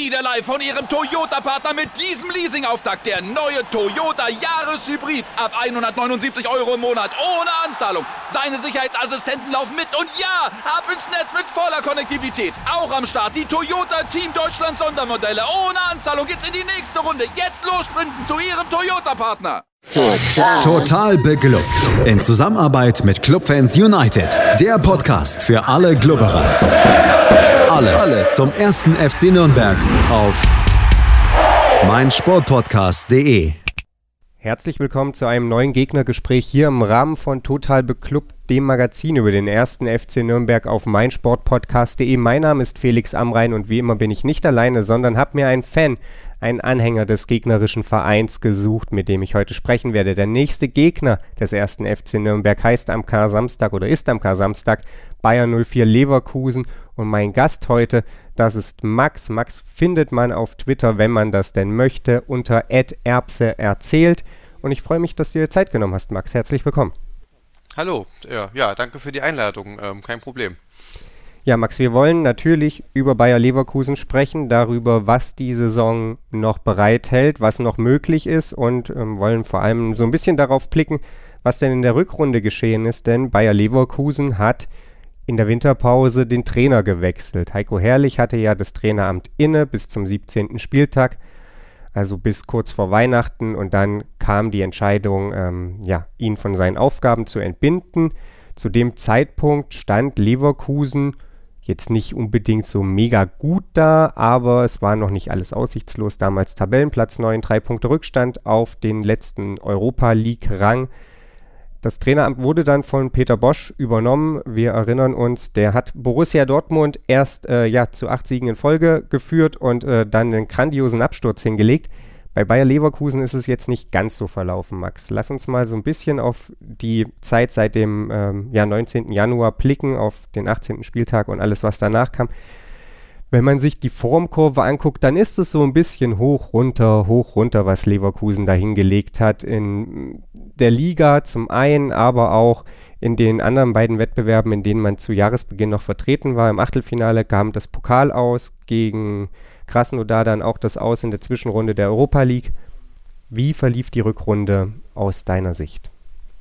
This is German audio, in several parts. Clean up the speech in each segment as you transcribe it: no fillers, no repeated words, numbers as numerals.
Live von Ihrem Toyota-Partner mit diesem Leasing-Auftakt. Der neue Toyota Jahreshybrid. Ab 179 € im Monat. Ohne Anzahlung. Seine Sicherheitsassistenten laufen mit. Und ja, ab ins Netz mit voller Konnektivität. Auch am Start die Toyota Team Deutschland Sondermodelle. Ohne Anzahlung geht's in die nächste Runde. Jetzt los sprinten zu Ihrem Toyota-Partner. Total beglückt. In Zusammenarbeit mit Clubfans United. Der Podcast für alle Glubberer. Alles zum ersten FC Nürnberg auf meinsportpodcast.de. Herzlich willkommen zu einem neuen Gegnergespräch hier im Rahmen von Total Beklubbt, dem Magazin über den ersten FC Nürnberg auf meinsportpodcast.de. Mein Name ist Felix Amrain und wie immer bin ich nicht alleine, sondern habe mir einen Fan, einen Anhänger des gegnerischen Vereins gesucht, mit dem ich heute sprechen werde. Der nächste Gegner des ersten FC Nürnberg ist am Kar-Samstag Bayer 04 Leverkusen. Und mein Gast heute, das ist Max. Max findet man auf Twitter, wenn man das denn möchte, unter @erbseerzählt. Und ich freue mich, dass du dir Zeit genommen hast, Max. Herzlich willkommen. Hallo, ja, danke für die Einladung, kein Problem. Ja, Max, wir wollen natürlich über Bayer Leverkusen sprechen, darüber, was die Saison noch bereithält, was noch möglich ist und wollen vor allem so ein bisschen darauf blicken, was denn in der Rückrunde geschehen ist, denn Bayer Leverkusen hat in der Winterpause den Trainer gewechselt. Heiko Herrlich hatte ja das Traineramt inne bis zum 17. Spieltag, also bis kurz vor Weihnachten, und dann kam die Entscheidung, ihn von seinen Aufgaben zu entbinden. Zu dem Zeitpunkt stand Leverkusen jetzt nicht unbedingt so mega gut da, aber es war noch nicht alles aussichtslos. Damals Tabellenplatz 9, 3 Punkte Rückstand auf den letzten Europa-League-Rang. Das Traineramt wurde dann von Peter Bosz übernommen. Wir erinnern uns, der hat Borussia Dortmund erst zu 8 Siegen in Folge geführt und dann einen grandiosen Absturz hingelegt. Bei Bayer Leverkusen ist es jetzt nicht ganz so verlaufen, Max. Lass uns mal so ein bisschen auf die Zeit seit dem 19. Januar blicken, auf den 18. Spieltag und alles, was danach kam. Wenn man sich die Formkurve anguckt, dann ist es so ein bisschen hoch, runter, was Leverkusen da hingelegt hat. In der Liga zum einen, aber auch in den anderen beiden Wettbewerben, in denen man zu Jahresbeginn noch vertreten war. Im Achtelfinale kam das Pokal aus, gegen Krasnodar dann auch das Aus in der Zwischenrunde der Europa League. Wie verlief die Rückrunde aus deiner Sicht?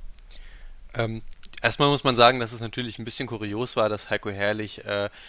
Erstmal muss man sagen, dass es natürlich ein bisschen kurios war, dass Heiko Herrlich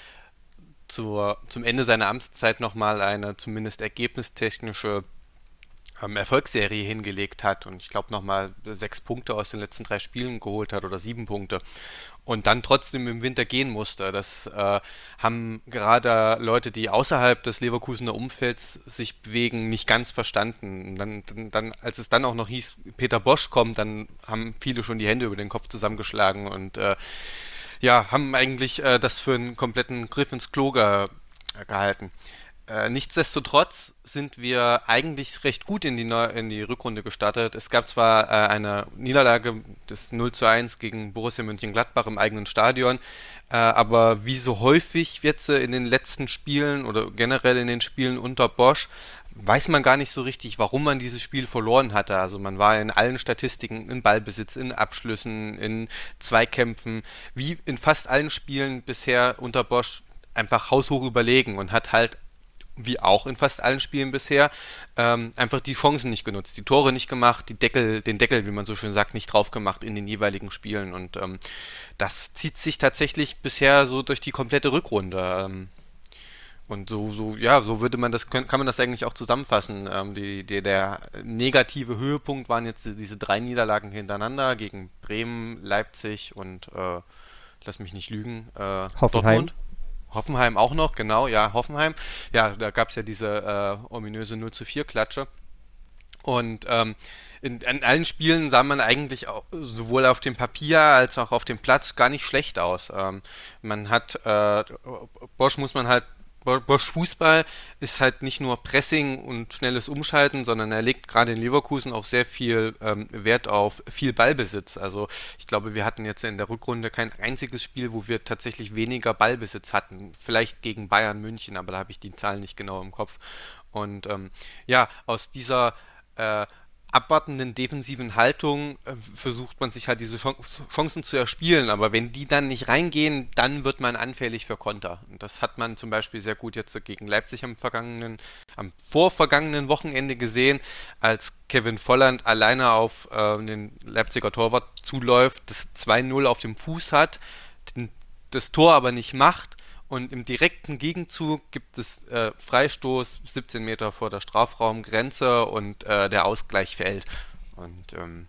zum Ende seiner Amtszeit nochmal eine zumindest ergebnistechnische Erfolgsserie hingelegt hat und ich glaube nochmal 6 Punkte aus den letzten 3 Spielen geholt hat oder 7 Punkte und dann trotzdem im Winter gehen musste. Das haben gerade Leute, die außerhalb des Leverkusener Umfelds sich bewegen, nicht ganz verstanden. Dann, als es dann auch noch hieß, Peter Bosz kommt, dann haben viele schon die Hände über den Kopf zusammengeschlagen und haben eigentlich das für einen kompletten Griff ins Klo gehalten. Nichtsdestotrotz sind wir eigentlich recht gut in die Rückrunde gestartet. Es gab zwar eine Niederlage des 0:1 gegen Borussia Mönchengladbach im eigenen Stadion, aber wie so häufig jetzt in den letzten Spielen oder generell in den Spielen unter Bosz, weiß man gar nicht so richtig, warum man dieses Spiel verloren hatte. Also man war in allen Statistiken, in Ballbesitz, in Abschlüssen, in Zweikämpfen, wie in fast allen Spielen bisher unter Bosz einfach haushoch überlegen und hat halt wie auch in fast allen Spielen bisher, einfach die Chancen nicht genutzt, die Tore nicht gemacht, den Deckel, wie man so schön sagt, nicht drauf gemacht in den jeweiligen Spielen. Und das zieht sich tatsächlich bisher so durch die komplette Rückrunde. Und so würde man kann man das eigentlich auch zusammenfassen. Der negative Höhepunkt waren jetzt diese 3 Niederlagen hintereinander gegen Bremen, Leipzig und lass mich nicht lügen, Hoffenheim. Hoffenheim auch noch, genau, ja, Hoffenheim. Ja, da gab es ja diese ominöse 0:4-Klatsche. Und in allen Spielen sah man eigentlich auch, sowohl auf dem Papier als auch auf dem Platz gar nicht schlecht aus. Man hat, Bosz Fußball ist halt nicht nur Pressing und schnelles Umschalten, sondern er legt gerade in Leverkusen auch sehr viel Wert auf viel Ballbesitz. Also ich glaube, wir hatten jetzt in der Rückrunde kein einziges Spiel, wo wir tatsächlich weniger Ballbesitz hatten. Vielleicht gegen Bayern München, aber da habe ich die Zahlen nicht genau im Kopf. Und aus dieser abwartenden defensiven Haltung versucht man sich halt diese Chancen zu erspielen, aber wenn die dann nicht reingehen, dann wird man anfällig für Konter. Und das hat man zum Beispiel sehr gut jetzt gegen Leipzig am vorvergangenen Wochenende gesehen, als Kevin Volland alleine auf den Leipziger Torwart zuläuft, das 2-0 auf dem Fuß hat, das Tor aber nicht macht. Und im direkten Gegenzug gibt es Freistoß 17 Meter vor der Strafraumgrenze und der Ausgleich fällt. Und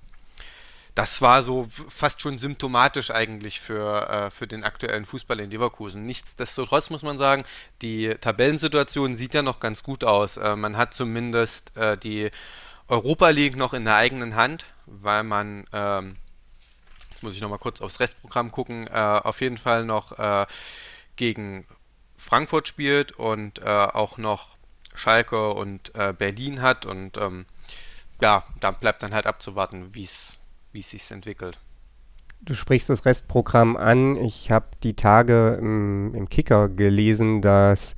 das war so fast schon symptomatisch eigentlich für den aktuellen Fußball in Leverkusen. Nichtsdestotrotz muss man sagen, die Tabellensituation sieht ja noch ganz gut aus. Man hat zumindest die Europa League noch in der eigenen Hand, weil man, jetzt muss ich nochmal kurz aufs Restprogramm gucken, auf jeden Fall noch gegen Frankfurt spielt und auch noch Schalke und Berlin hat und da bleibt dann halt abzuwarten, wie es sich entwickelt. Du sprichst das Restprogramm an. Ich habe die Tage im Kicker gelesen, dass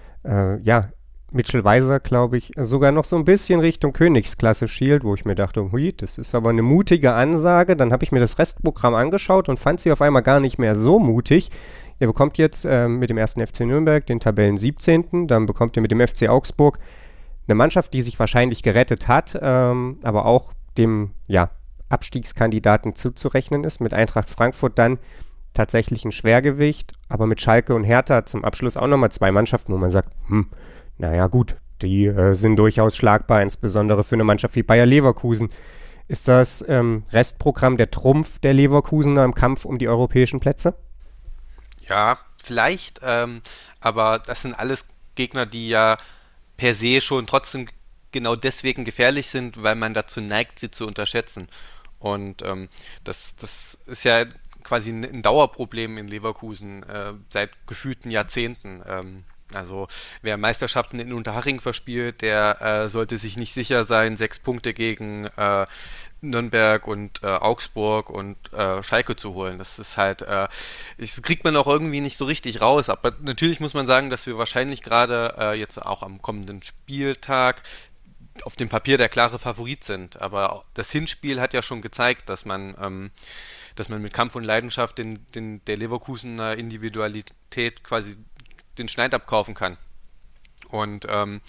Mitchell Weiser, glaube ich, sogar noch so ein bisschen Richtung Königsklasse schielt, wo ich mir dachte, hui, das ist aber eine mutige Ansage. Dann habe ich mir das Restprogramm angeschaut und fand sie auf einmal gar nicht mehr so mutig. Ihr bekommt jetzt mit dem 1. FC Nürnberg den Tabellen 17., dann bekommt ihr mit dem FC Augsburg eine Mannschaft, die sich wahrscheinlich gerettet hat, aber auch dem Abstiegskandidaten zuzurechnen ist. Mit Eintracht Frankfurt dann tatsächlich ein Schwergewicht, aber mit Schalke und Hertha zum Abschluss auch nochmal 2 Mannschaften, wo man sagt, naja gut, die sind durchaus schlagbar, insbesondere für eine Mannschaft wie Bayer Leverkusen. Ist das Restprogramm der Trumpf der Leverkusener im Kampf um die europäischen Plätze? Ja, vielleicht, aber das sind alles Gegner, die ja per se schon trotzdem genau deswegen gefährlich sind, weil man dazu neigt, sie zu unterschätzen. Und das ist ja quasi ein Dauerproblem in Leverkusen seit gefühlten Jahrzehnten. Also wer Meisterschaften in Unterhaching verspielt, der sollte sich nicht sicher sein, 6 Punkte gegen Nürnberg und Augsburg und Schalke zu holen. Das ist halt, das kriegt man auch irgendwie nicht so richtig raus. Aber natürlich muss man sagen, dass wir wahrscheinlich gerade jetzt auch am kommenden Spieltag auf dem Papier der klare Favorit sind. Aber das Hinspiel hat ja schon gezeigt, dass man mit Kampf und Leidenschaft der Leverkusener Individualität quasi den Schneid abkaufen kann. Und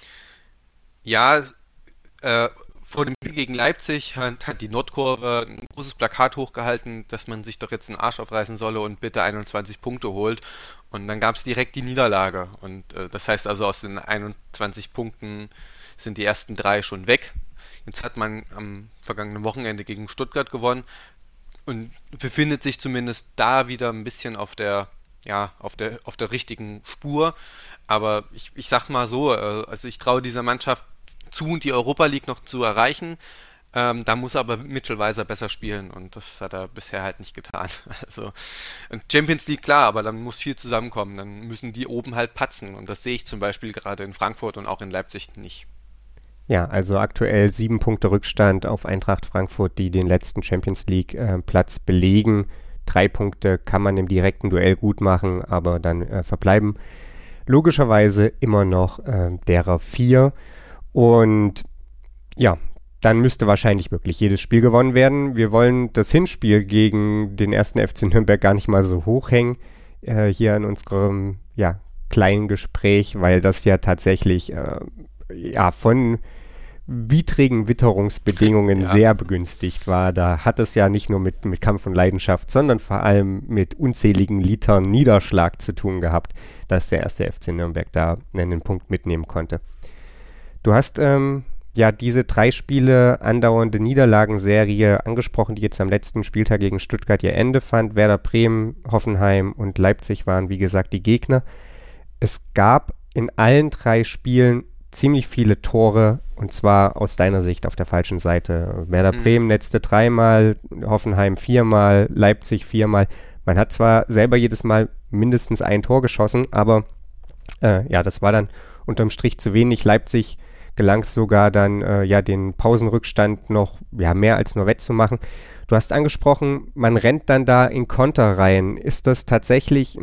vor dem Spiel gegen Leipzig hat die Nordkurve ein großes Plakat hochgehalten, dass man sich doch jetzt den Arsch aufreißen solle und bitte 21 Punkte holt. Und dann gab es direkt die Niederlage. Und das heißt also, aus den 21 Punkten sind die ersten 3 schon weg. Jetzt hat man am vergangenen Wochenende gegen Stuttgart gewonnen und befindet sich zumindest da wieder ein bisschen auf der richtigen Spur. Aber ich sag mal so, also ich traue dieser Mannschaft zu, die Europa League noch zu erreichen. Da muss aber Mitchell Weiser besser spielen und das hat er bisher halt nicht getan. Also Champions League, klar, aber dann muss viel zusammenkommen. Dann müssen die oben halt patzen und das sehe ich zum Beispiel gerade in Frankfurt und auch in Leipzig nicht. Ja, also aktuell 7 Punkte Rückstand auf Eintracht Frankfurt, die den letzten Champions League Platz belegen. 3 Punkte kann man im direkten Duell gut machen, aber dann verbleiben logischerweise immer noch derer 4. Und ja, dann müsste wahrscheinlich wirklich jedes Spiel gewonnen werden. Wir wollen das Hinspiel gegen den 1. FC Nürnberg gar nicht mal so hochhängen hier in unserem kleinen Gespräch, weil das ja tatsächlich von widrigen Witterungsbedingungen sehr begünstigt war. Da hat es ja nicht nur mit Kampf und Leidenschaft, sondern vor allem mit unzähligen Litern Niederschlag zu tun gehabt, dass der 1. FC Nürnberg da einen Punkt mitnehmen konnte. Du hast diese 3 Spiele andauernde Niederlagenserie angesprochen, die jetzt am letzten Spieltag gegen Stuttgart ihr Ende fand. Werder Bremen, Hoffenheim und Leipzig waren, wie gesagt, die Gegner. Es gab in allen 3 Spielen ziemlich viele Tore, und zwar aus deiner Sicht auf der falschen Seite. Werder Bremen netzte 3-mal, Hoffenheim 4-mal, Leipzig 4-mal. Man hat zwar selber jedes Mal mindestens ein Tor geschossen, aber das war dann unterm Strich zu wenig. Leipzig gelang es sogar dann, den Pausenrückstand noch mehr als nur wettzumachen. Du hast angesprochen, man rennt dann da in Konter rein. Ist das tatsächlich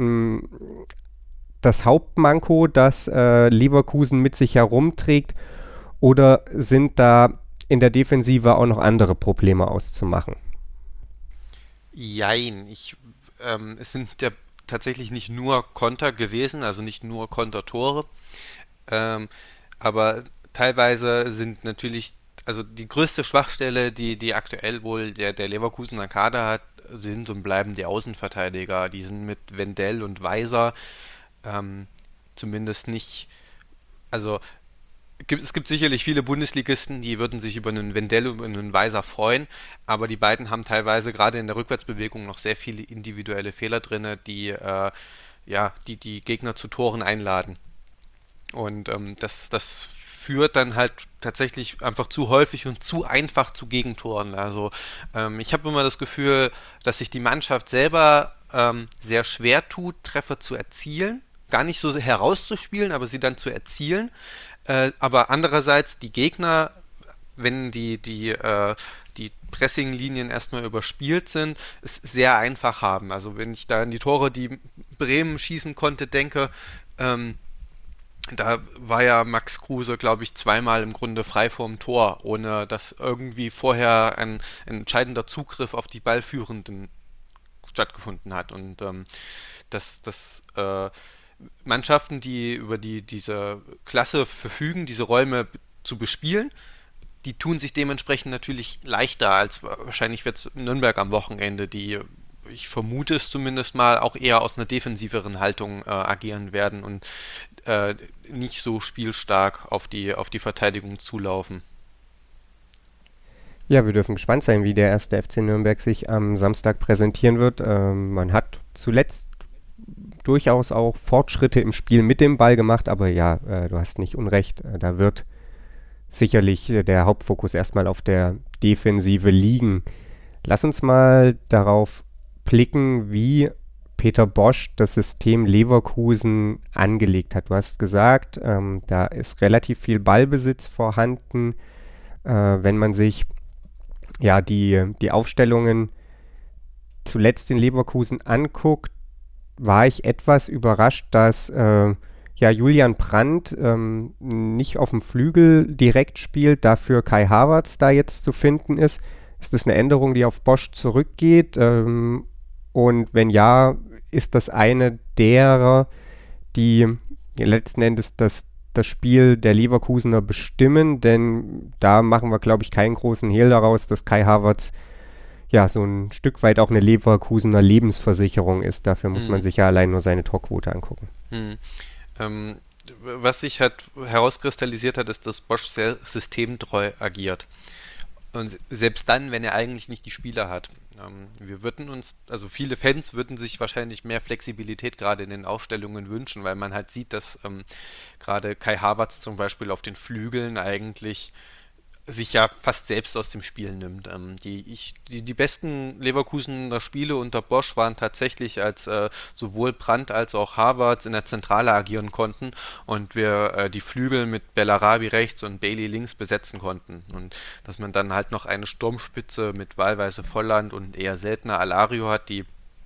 das Hauptmanko, das Leverkusen mit sich herumträgt, oder sind da in der Defensive auch noch andere Probleme auszumachen? Jein, es sind ja tatsächlich nicht nur Konter gewesen, also nicht nur Kontertore, aber teilweise sind natürlich, also die größte Schwachstelle, die aktuell wohl der Leverkusener Kader hat, sind und bleiben die Außenverteidiger. Die sind mit Wendell und Weiser zumindest nicht, also es gibt sicherlich viele Bundesligisten, die würden sich über einen Wendell und einen Weiser freuen, aber die beiden haben teilweise gerade in der Rückwärtsbewegung noch sehr viele individuelle Fehler drin, die Gegner zu Toren einladen. Und das führt dann halt tatsächlich einfach zu häufig und zu einfach zu Gegentoren. Also ich habe immer das Gefühl, dass sich die Mannschaft selber sehr schwer tut, Treffer zu erzielen. Gar nicht so herauszuspielen, aber sie dann zu erzielen. Aber andererseits die Gegner, wenn die Pressing-Linien erstmal überspielt sind, es sehr einfach haben. Also wenn ich da an die Tore, die Bremen schießen konnte, denke, da war ja Max Kruse, glaube ich, zweimal im Grunde frei vorm Tor, ohne dass irgendwie vorher ein entscheidender Zugriff auf die Ballführenden stattgefunden hat. Und Mannschaften, die über diese Klasse verfügen, diese Räume zu bespielen, die tun sich dementsprechend natürlich leichter, als wahrscheinlich wird es Nürnberg am Wochenende, die, ich vermute es zumindest mal, auch eher aus einer defensiveren Haltung agieren werden und nicht so spielstark auf die Verteidigung zulaufen. Ja, wir dürfen gespannt sein, wie der erste FC Nürnberg sich am Samstag präsentieren wird. Man hat zuletzt durchaus auch Fortschritte im Spiel mit dem Ball gemacht, aber ja, du hast nicht unrecht, da wird sicherlich der Hauptfokus erstmal auf der Defensive liegen. Lass uns mal darauf blicken, wie Peter Bosz das System Leverkusen angelegt hat. Du hast gesagt, da ist relativ viel Ballbesitz vorhanden. Wenn man sich die Aufstellungen zuletzt in Leverkusen anguckt, war ich etwas überrascht, dass Julian Brandt nicht auf dem Flügel direkt spielt, dafür Kai Havertz da jetzt zu finden ist. Ist das eine Änderung, die auf Bosz zurückgeht? Und wenn ja, ist das eine derer, die letzten Endes das Spiel der Leverkusener bestimmen? Denn da machen wir, glaube ich, keinen großen Hehl daraus, dass Kai Havertz so ein Stück weit auch eine Leverkusener Lebensversicherung ist. Dafür muss man sich ja allein nur seine Torquote angucken. Was sich halt herauskristallisiert hat, ist, dass Bosz sehr systemtreu agiert. Und selbst dann, wenn er eigentlich nicht die Spieler hat. Viele Fans würden sich wahrscheinlich mehr Flexibilität gerade in den Aufstellungen wünschen, weil man halt sieht, dass gerade Kai Havertz zum Beispiel auf den Flügeln eigentlich sich ja fast selbst aus dem Spiel nimmt. Die besten Leverkusener Spiele unter Bosz waren tatsächlich, als sowohl Brandt als auch Havertz in der Zentrale agieren konnten und wir die Flügel mit Bellarabi rechts und Bailey links besetzen konnten. Und dass man dann halt noch eine Sturmspitze mit wahlweise Volland und eher seltener Alario hat, die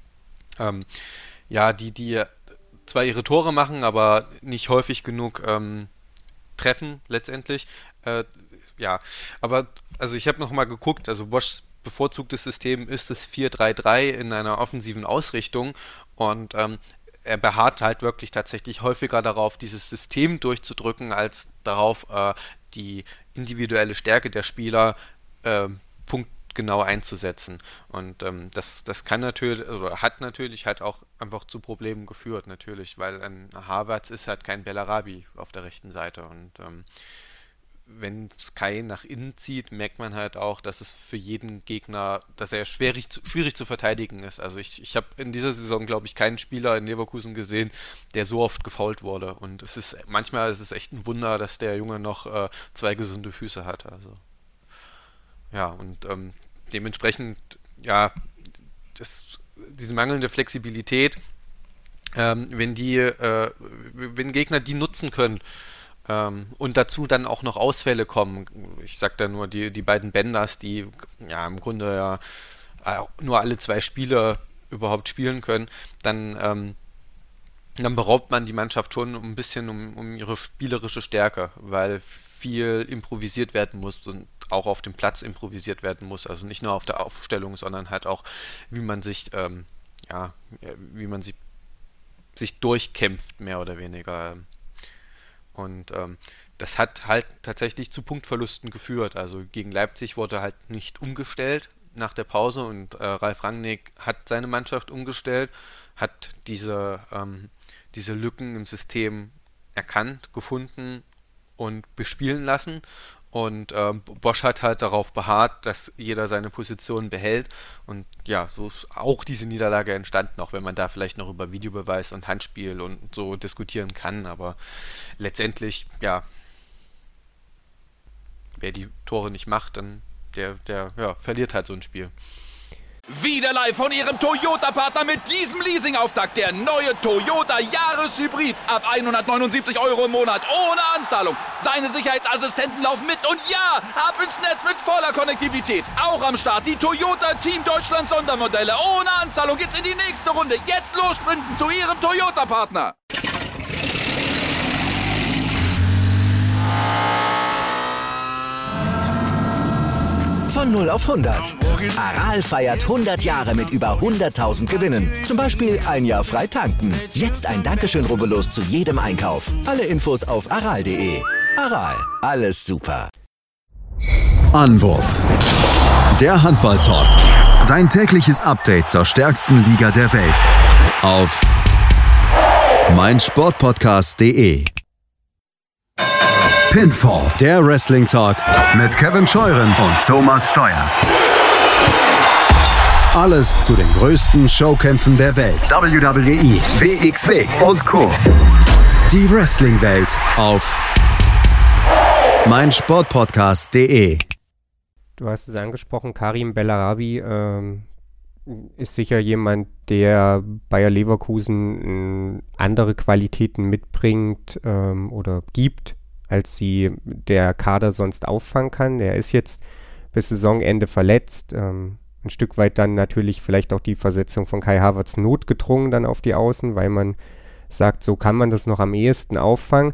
zwar ihre Tore machen, aber nicht häufig genug treffen letztendlich. Aber ich habe nochmal geguckt, also Bosz bevorzugtes System ist das 4-3-3 in einer offensiven Ausrichtung und er beharrt halt wirklich tatsächlich häufiger darauf, dieses System durchzudrücken, als darauf, die individuelle Stärke der Spieler punktgenau einzusetzen. Und das kann natürlich, also hat natürlich halt auch einfach zu Problemen geführt, natürlich, weil ein Havertz ist halt kein Bellarabi auf der rechten Seite und wenn Kai nach innen zieht, merkt man halt auch, dass es für jeden Gegner, dass er schwierig zu verteidigen ist. Also ich habe in dieser Saison, glaube ich, keinen Spieler in Leverkusen gesehen, der so oft gefoult wurde. Und manchmal ist es echt ein Wunder, dass der Junge noch 2 gesunde Füße hat. Also ja, und dementsprechend, diese mangelnde Flexibilität, wenn Gegner die nutzen können, und dazu dann auch noch Ausfälle kommen. Ich sag da nur die beiden Benders, die im Grunde nur alle 2 Spiele überhaupt spielen können, dann beraubt man die Mannschaft schon ein bisschen um ihre spielerische Stärke, weil viel improvisiert werden muss und auch auf dem Platz improvisiert werden muss. Also nicht nur auf der Aufstellung, sondern halt auch, wie man sich, wie man sich durchkämpft, mehr oder weniger. Und das hat halt tatsächlich zu Punktverlusten geführt. Also gegen Leipzig wurde halt nicht umgestellt nach der Pause und Ralf Rangnick hat seine Mannschaft umgestellt, hat diese Lücken im System erkannt, gefunden und bespielen lassen. Und Bosz hat halt darauf beharrt, dass jeder seine Position behält. Und ja, so ist auch diese Niederlage entstanden, auch wenn man da vielleicht noch über Videobeweis und Handspiel und so diskutieren kann. Aber letztendlich, ja, wer die Tore nicht macht, dann der verliert halt so ein Spiel. Wieder live von Ihrem Toyota-Partner mit diesem Leasing-Auftakt. Der neue Toyota Jahreshybrid. Ab 179 € im Monat. Ohne Anzahlung. Seine Sicherheitsassistenten laufen mit. Und ja, ab ins Netz mit voller Konnektivität. Auch am Start die Toyota Team Deutschland Sondermodelle. Ohne Anzahlung geht's in die nächste Runde. Jetzt los sprinten zu Ihrem Toyota-Partner. Von 0 auf 100. Aral feiert 100 Jahre mit über 100.000 Gewinnen. Zum Beispiel ein Jahr frei tanken. Jetzt ein Dankeschön, rubbellos zu jedem Einkauf. Alle Infos auf aral.de. Aral, alles super. Anwurf. Der Handball-Talk. Dein tägliches Update zur stärksten Liga der Welt. Auf meinsportpodcast.de. Pinfall, der Wrestling-Talk mit Kevin Scheuren und Thomas Steuer. Alles zu den größten Showkämpfen der Welt. WWE, WXW und Co. Die Wrestling-Welt auf meinsportpodcast.de. Du hast es angesprochen, Karim Bellarabi ist sicher jemand, der Bayer Leverkusen andere Qualitäten mitbringt oder gibt, als sie der Kader sonst auffangen kann. Der ist jetzt bis Saisonende verletzt. Ein Stück weit dann natürlich vielleicht auch die Versetzung von Kai Havertz notgedrungen dann auf die Außen, weil man sagt, so kann man das noch am ehesten auffangen.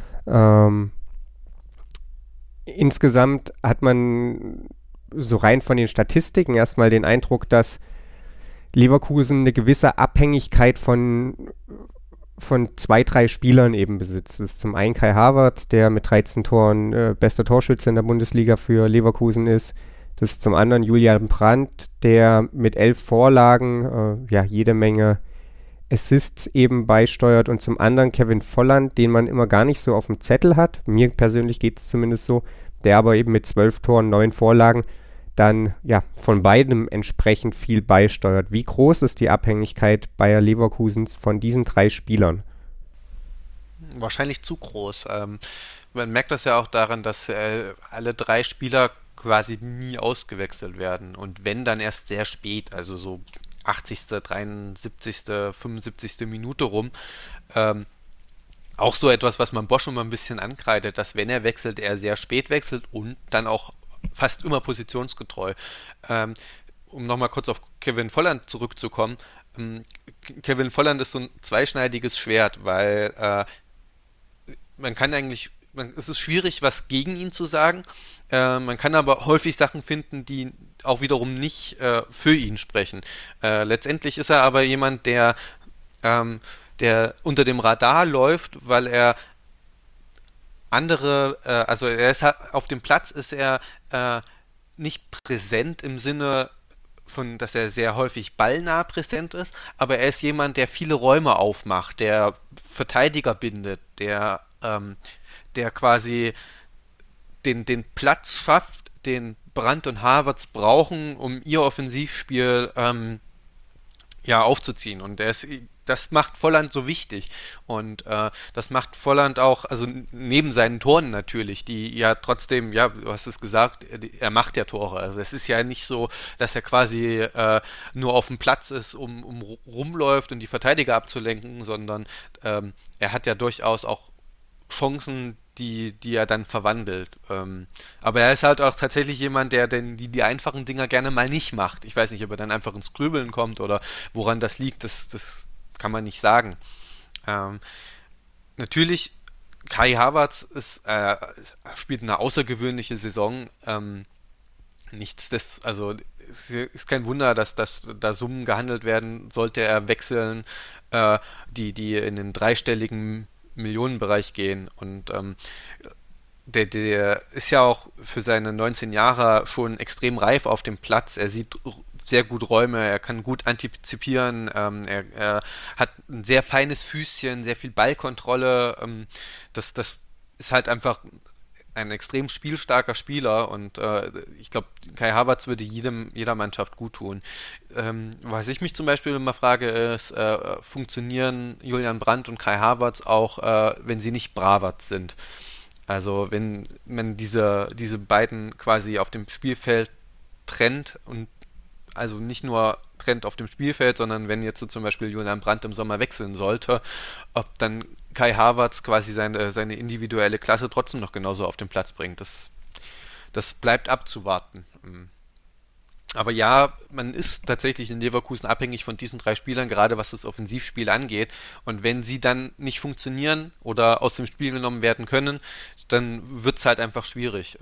Insgesamt hat man so rein von den Statistiken erstmal den Eindruck, dass Leverkusen eine gewisse Abhängigkeit von 2, 3 Spielern eben besitzt. Das ist zum einen Kai Havertz, der mit 13 Toren bester Torschütze in der Bundesliga für Leverkusen ist. Das ist zum anderen Julian Brandt, der mit 11 Vorlagen jede Menge Assists eben beisteuert. Und zum anderen Kevin Volland, den man immer gar nicht so auf dem Zettel hat. Mir persönlich geht es zumindest so. Der aber eben mit 12 Toren, 9 Vorlagen dann von beidem entsprechend viel beisteuert. Wie groß ist die Abhängigkeit Bayer Leverkusens von diesen 3 Spielern? Wahrscheinlich zu groß. Man merkt das ja auch daran, dass alle 3 Spieler quasi nie ausgewechselt werden. Und wenn, dann erst sehr spät, also so 80., 73., 75. Minute rum. Auch so etwas, was man Bosz immer ein bisschen ankreidet, dass wenn er wechselt, er sehr spät wechselt und dann auch fast immer positionsgetreu. Um nochmal kurz auf Kevin Volland zurückzukommen. Kevin Volland ist so ein zweischneidiges Schwert, weil es ist schwierig, was gegen ihn zu sagen. Man kann aber häufig Sachen finden, die auch wiederum nicht für ihn sprechen. Letztendlich ist er aber jemand, der unter dem Radar läuft, weil er er ist auf dem Platz ist er nicht präsent im Sinne von, dass er sehr häufig ballnah präsent ist, aber er ist jemand, der viele Räume aufmacht, der Verteidiger bindet, der quasi den Platz schafft, den Brandt und Havertz brauchen, um ihr Offensivspiel aufzuziehen. Und das macht Volland so wichtig. Und das macht Volland auch, also neben seinen Toren natürlich, die ja trotzdem, du hast es gesagt, er macht ja Tore. Also es ist ja nicht so, dass er quasi nur auf dem Platz ist, um rumläuft und die Verteidiger abzulenken, sondern er hat ja durchaus auch Chancen, die er dann verwandelt. Aber er ist halt auch tatsächlich jemand, der die einfachen Dinger gerne mal nicht macht. Ich weiß nicht, ob er dann einfach ins Grübeln kommt oder woran das liegt, das kann man nicht sagen. Natürlich Kai Havertz spielt eine außergewöhnliche Saison. Also es ist kein Wunder, dass da Summen gehandelt werden, sollte er wechseln, die in den dreistelligen Millionenbereich gehen. Und der ist ja auch für seine 19 Jahre schon extrem reif auf dem Platz. Er sieht sehr gut Räume, er kann gut antizipieren, er hat ein sehr feines Füßchen, sehr viel Ballkontrolle. Das ist halt einfach ein extrem spielstarker Spieler und ich glaube, Kai Havertz würde jeder Mannschaft gut tun. Was ich mich zum Beispiel immer frage, ist, funktionieren Julian Brandt und Kai Havertz auch, wenn sie nicht Bravertz sind? Also wenn man diese beiden quasi auf dem Spielfeld trennt und also nicht nur trennt auf dem Spielfeld, sondern wenn jetzt so zum Beispiel Julian Brandt im Sommer wechseln sollte, ob dann Kai Havertz quasi seine individuelle Klasse trotzdem noch genauso auf den Platz bringt. Das bleibt abzuwarten. Aber ja, man ist tatsächlich in Leverkusen abhängig von diesen 3 Spielern, gerade was das Offensivspiel angeht. Und wenn sie dann nicht funktionieren oder aus dem Spiel genommen werden können, dann wird es halt einfach schwierig.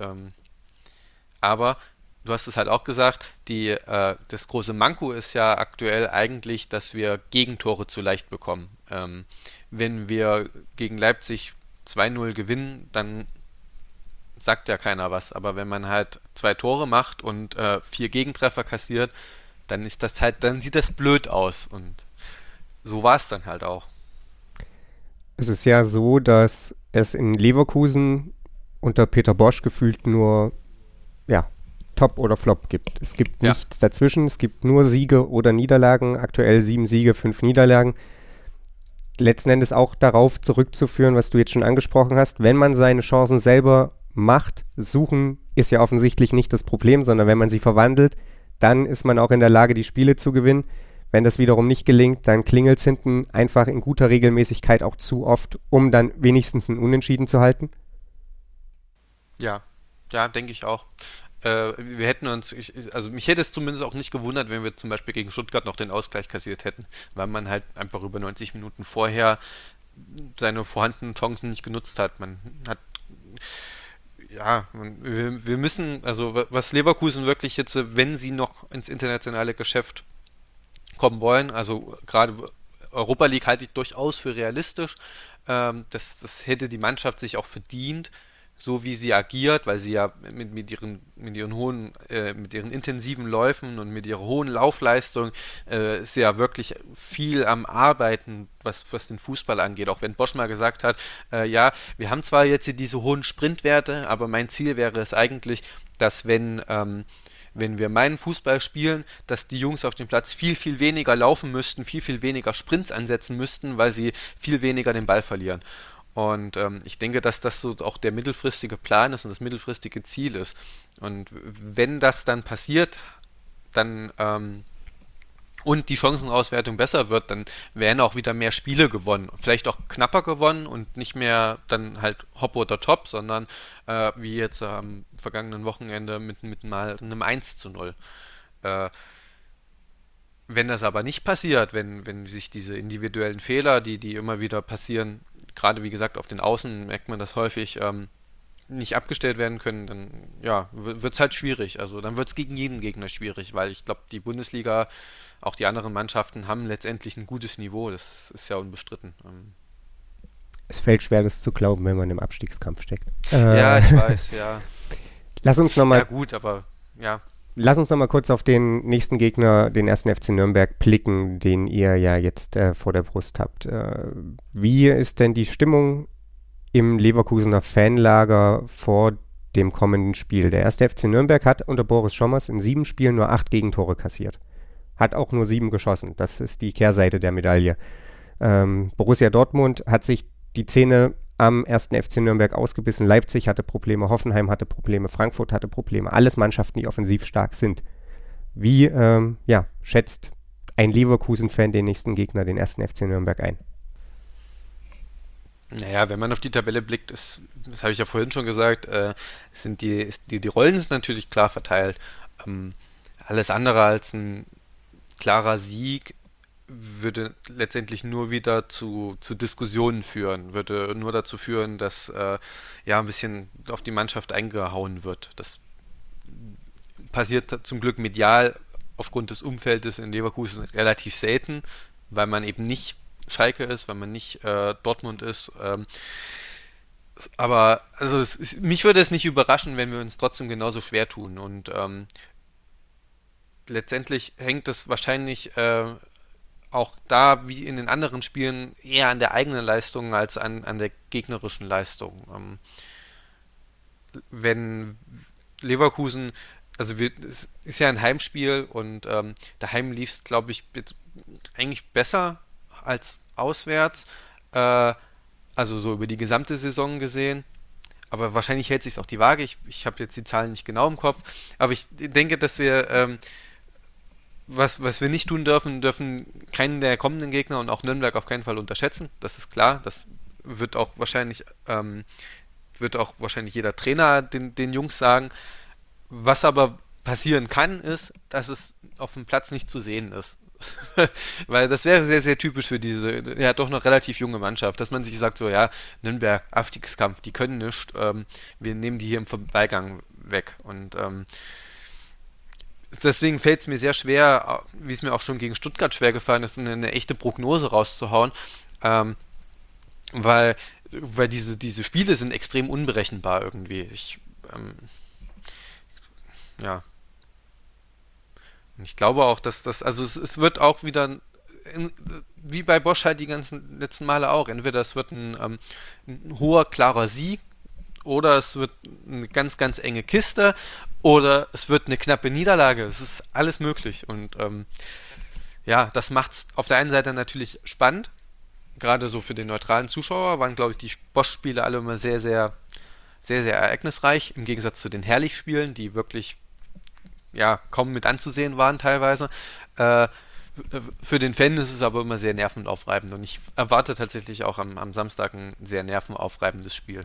Aber du hast es halt auch gesagt, das große Manko ist ja aktuell eigentlich, dass wir Gegentore zu leicht bekommen. Wenn wir gegen Leipzig 2-0 gewinnen, dann sagt ja keiner was. Aber wenn man halt 2 Tore macht und 4 Gegentreffer kassiert, dann sieht das blöd aus. Und so war es dann halt auch. Es ist ja so, dass es in Leverkusen unter Peter Bosz gefühlt nur, Top oder Flop gibt. Es gibt nichts dazwischen, es gibt nur Siege oder Niederlagen, aktuell 7 Siege, 5 Niederlagen. Letzten Endes auch darauf zurückzuführen, was du jetzt schon angesprochen hast, wenn man seine Chancen selber macht, suchen ist ja offensichtlich nicht das Problem, sondern wenn man sie verwandelt, dann ist man auch in der Lage, die Spiele zu gewinnen. Wenn das wiederum nicht gelingt, dann klingelt es hinten einfach in guter Regelmäßigkeit auch zu oft, um dann wenigstens ein Unentschieden zu halten. Ja, denke ich auch. Wir hätten mich hätte es zumindest auch nicht gewundert, wenn wir zum Beispiel gegen Stuttgart noch den Ausgleich kassiert hätten, weil man halt einfach über 90 Minuten vorher seine vorhandenen Chancen nicht genutzt hat. Wir müssen, also was Leverkusen wirklich jetzt, wenn sie noch ins internationale Geschäft kommen wollen, also gerade Europa League halte ich durchaus für realistisch, das hätte die Mannschaft sich auch verdient, so wie sie agiert, weil sie ja mit ihren intensiven Läufen und mit ihrer hohen Laufleistung ist sie ja wirklich viel am Arbeiten, was den Fußball angeht. Auch wenn Bosz mal gesagt hat, wir haben zwar jetzt hier diese hohen Sprintwerte, aber mein Ziel wäre es eigentlich, dass wenn wir meinen Fußball spielen, dass die Jungs auf dem Platz viel, viel weniger laufen müssten, viel, viel weniger Sprints ansetzen müssten, weil sie viel weniger den Ball verlieren. Und ich denke, dass das so auch der mittelfristige Plan ist und das mittelfristige Ziel ist. Und wenn das dann passiert, dann und die Chancenauswertung besser wird, dann werden auch wieder mehr Spiele gewonnen. Vielleicht auch knapper gewonnen und nicht mehr dann halt hopp oder top, sondern wie jetzt am vergangenen Wochenende mit mal einem 1:0. Wenn das aber nicht passiert, wenn sich diese individuellen Fehler, die immer wieder passieren, gerade wie gesagt auf den Außen merkt man das häufig, nicht abgestellt werden können, dann wird es halt schwierig. Also dann wird es gegen jeden Gegner schwierig, weil ich glaube, die Bundesliga, auch die anderen Mannschaften haben letztendlich ein gutes Niveau, das ist ja unbestritten. Es fällt schwer, das zu glauben, wenn man im Abstiegskampf steckt. Ja, ich weiß, ja. Lass uns nochmal... Ja gut, aber ja. Lass uns nochmal kurz auf den nächsten Gegner, den 1. FC Nürnberg, blicken, den ihr ja jetzt vor der Brust habt. Wie ist denn die Stimmung im Leverkusener Fanlager vor dem kommenden Spiel? Der 1. FC Nürnberg hat unter Boris Schommers in 7 Spielen nur 8 Gegentore kassiert. Hat auch nur 7 geschossen. Das ist die Kehrseite der Medaille. Borussia Dortmund hat sich die Zähne am 1. FC Nürnberg ausgebissen. Leipzig hatte Probleme, Hoffenheim hatte Probleme, Frankfurt hatte Probleme. Alles Mannschaften, die offensiv stark sind. Wie schätzt ein Leverkusen-Fan den nächsten Gegner, den 1. FC Nürnberg, ein? Naja, wenn man auf die Tabelle blickt, das habe ich ja vorhin schon gesagt, die Rollen sind natürlich klar verteilt. Alles andere als ein klarer Sieg würde letztendlich nur wieder zu Diskussionen führen, würde nur dazu führen, dass ein bisschen auf die Mannschaft eingehauen wird. Das passiert zum Glück medial aufgrund des Umfeldes in Leverkusen relativ selten, weil man eben nicht Schalke ist, weil man nicht Dortmund ist. Aber also mich würde es nicht überraschen, wenn wir uns trotzdem genauso schwer tun. Und letztendlich hängt es wahrscheinlich auch da, wie in den anderen Spielen, eher an der eigenen Leistung als an der gegnerischen Leistung. Wenn Leverkusen, also es ist ja ein Heimspiel und daheim lief es, glaube ich, jetzt eigentlich besser als auswärts, also so über die gesamte Saison gesehen. Aber wahrscheinlich hält sich auch die Waage. Ich habe jetzt die Zahlen nicht genau im Kopf, aber ich denke, dass wir was wir nicht tun dürfen keinen der kommenden Gegner und auch Nürnberg auf keinen Fall unterschätzen. Das ist klar. Das wird auch wahrscheinlich jeder Trainer den Jungs sagen. Was aber passieren kann, ist, dass es auf dem Platz nicht zu sehen ist. Weil das wäre sehr, sehr typisch für diese, ja, doch noch relativ junge Mannschaft, dass man sich sagt, so, ja, Nürnberg, Abstiegskampf, die können nichts, wir nehmen die hier im Vorbeigang weg. Und deswegen fällt es mir sehr schwer, wie es mir auch schon gegen Stuttgart schwer gefallen ist, eine echte Prognose rauszuhauen, weil diese Spiele sind extrem unberechenbar irgendwie. Ich glaube auch, dass es wird auch wieder, wie bei Bosch halt die ganzen letzten Male auch, entweder es wird ein hoher, klarer Sieg oder es wird eine ganz, ganz enge Kiste oder es wird eine knappe Niederlage. Es ist alles möglich und das macht es auf der einen Seite natürlich spannend, gerade so für den neutralen Zuschauer waren, glaube ich, die Bosch-Spiele alle immer sehr, sehr, sehr, sehr ereignisreich, im Gegensatz zu den Herrlich-Spielen, die wirklich kaum mit anzusehen waren teilweise. Für den Fan ist es aber immer sehr nervenaufreibend und ich erwarte tatsächlich auch am Samstag ein sehr nervenaufreibendes Spiel.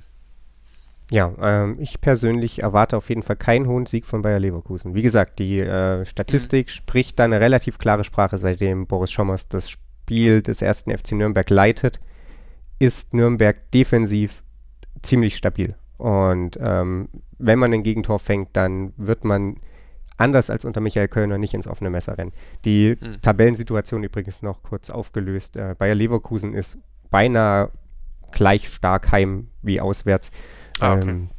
Ja, ich persönlich erwarte auf jeden Fall keinen hohen Sieg von Bayer Leverkusen. Wie gesagt, die Statistik spricht da eine relativ klare Sprache, seitdem Boris Schommers das Spiel des 1. FC Nürnberg leitet, ist Nürnberg defensiv ziemlich stabil. Und wenn man ein Gegentor fängt, dann wird man anders als unter Michael Kölner nicht ins offene Messer rennen. Die Tabellensituation übrigens noch kurz aufgelöst. Bayer Leverkusen ist beinahe gleich stark heim wie auswärts. Okay.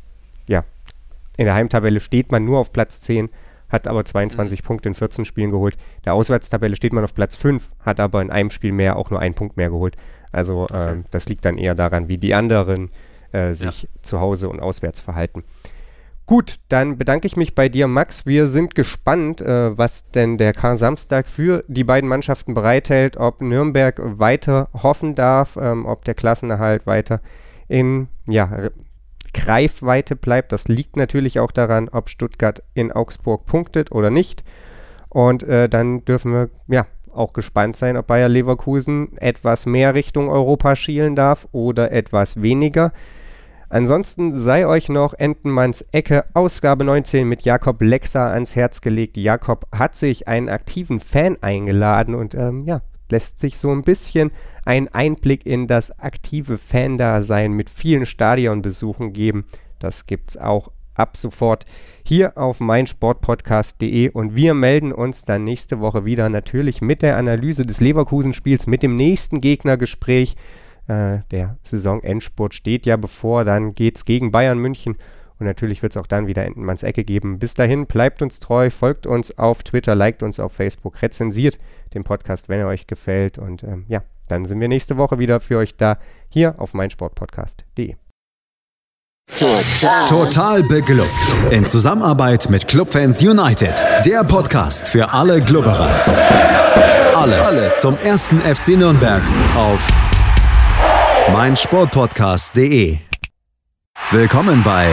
In der Heimtabelle steht man nur auf Platz 10, hat aber 22 Punkte in 14 Spielen geholt. In der Auswärtstabelle steht man auf Platz 5, hat aber in einem Spiel mehr auch nur einen Punkt mehr geholt. Also das liegt dann eher daran, wie die anderen sich zu Hause und auswärts verhalten. Gut, dann bedanke ich mich bei dir, Max. Wir sind gespannt, was denn der Kar-Samstag für die beiden Mannschaften bereithält, ob Nürnberg weiter hoffen darf, ob der Klassenerhalt weiter in Greifweite bleibt. Das liegt natürlich auch daran, ob Stuttgart in Augsburg punktet oder nicht. Und dann dürfen wir auch gespannt sein, ob Bayer Leverkusen etwas mehr Richtung Europa schielen darf oder etwas weniger. Ansonsten sei euch noch Entenmanns Ecke Ausgabe 19 mit Jakob Lexer ans Herz gelegt. Jakob hat sich einen aktiven Fan eingeladen und lässt sich so ein bisschen einen Einblick in das aktive Fan-Dasein mit vielen Stadionbesuchen geben. Das gibt's auch ab sofort hier auf meinsportpodcast.de und wir melden uns dann nächste Woche wieder natürlich mit der Analyse des Leverkusen-Spiels, mit dem nächsten Gegnergespräch. Der Saisonendspurt steht ja bevor, dann geht's gegen Bayern München und natürlich wird es auch dann wieder Entenmanns Ecke geben. Bis dahin, bleibt uns treu, folgt uns auf Twitter, liked uns auf Facebook, rezensiert den Podcast, wenn er euch gefällt und dann sind wir nächste Woche wieder für euch da, hier auf meinsportpodcast.de. Total beglückt. In Zusammenarbeit mit Clubfans United. Der Podcast für alle Glubberer. Alles zum 1. FC Nürnberg auf meinsportpodcast.de. Willkommen bei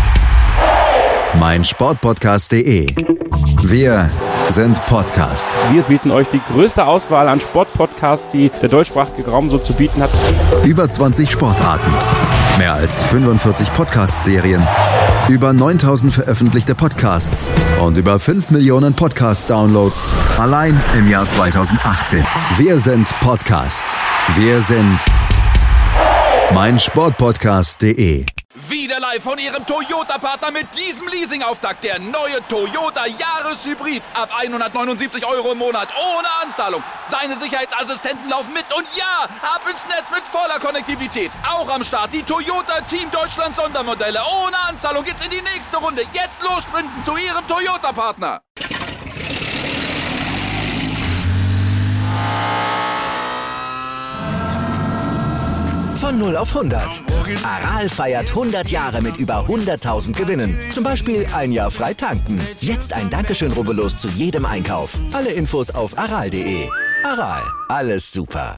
meinsportpodcast.de. Wir sind Podcast. Wir bieten euch die größte Auswahl an Sportpodcasts, die der deutschsprachige Raum so zu bieten hat. Über 20 Sportarten, mehr als 45 Podcast-Serien, über 9000 veröffentlichte Podcasts und über 5 Millionen Podcast-Downloads allein im Jahr 2018. Wir sind Podcast. Wir sind meinsportpodcast.de. Wieder live von Ihrem Toyota-Partner mit diesem Leasing-Auftakt. Der neue Toyota Jahreshybrid. Ab 179 € im Monat. Ohne Anzahlung. Seine Sicherheitsassistenten laufen mit. Und ja, ab ins Netz mit voller Konnektivität. Auch am Start die Toyota Team Deutschland Sondermodelle. Ohne Anzahlung geht's in die nächste Runde. Jetzt los sprinten zu Ihrem Toyota-Partner. Von 0 auf 100. Aral feiert 100 Jahre mit über 100.000 Gewinnen. Zum Beispiel ein Jahr frei tanken. Jetzt ein Dankeschön, rubbellos zu jedem Einkauf. Alle Infos auf aral.de. Aral, alles super.